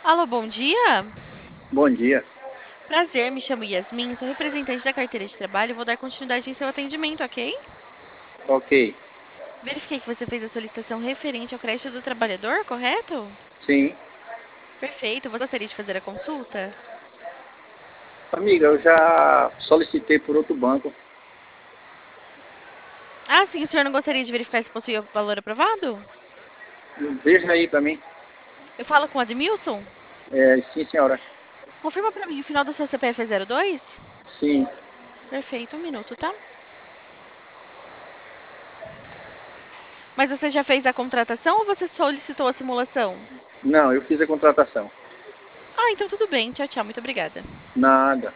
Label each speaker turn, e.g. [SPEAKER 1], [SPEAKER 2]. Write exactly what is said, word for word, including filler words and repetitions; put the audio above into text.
[SPEAKER 1] Alô, bom dia.
[SPEAKER 2] Bom dia.
[SPEAKER 1] Prazer, me chamo Yasmin, sou representante da carteira de trabalho e vou dar continuidade em seu atendimento, ok?
[SPEAKER 2] Ok.
[SPEAKER 1] Verifiquei que você fez a solicitação referente ao crédito do trabalhador, correto?
[SPEAKER 2] Sim.
[SPEAKER 1] Perfeito. Você gostaria de fazer a consulta?
[SPEAKER 2] Amiga, eu já solicitei por outro banco.
[SPEAKER 1] Ah, sim, o senhor não gostaria de verificar se possui o valor aprovado?
[SPEAKER 2] Veja aí pra mim.
[SPEAKER 1] Eu falo com o Admilson?
[SPEAKER 2] É, sim, senhora.
[SPEAKER 1] Confirma pra mim, o final do seu C P F é zero dois?
[SPEAKER 2] Sim.
[SPEAKER 1] Perfeito, um minuto, tá? Mas você já fez a contratação ou você solicitou a simulação?
[SPEAKER 2] Não, eu fiz a contratação.
[SPEAKER 1] Ah, então tudo bem. Tchau, tchau. Muito obrigada.
[SPEAKER 2] Nada.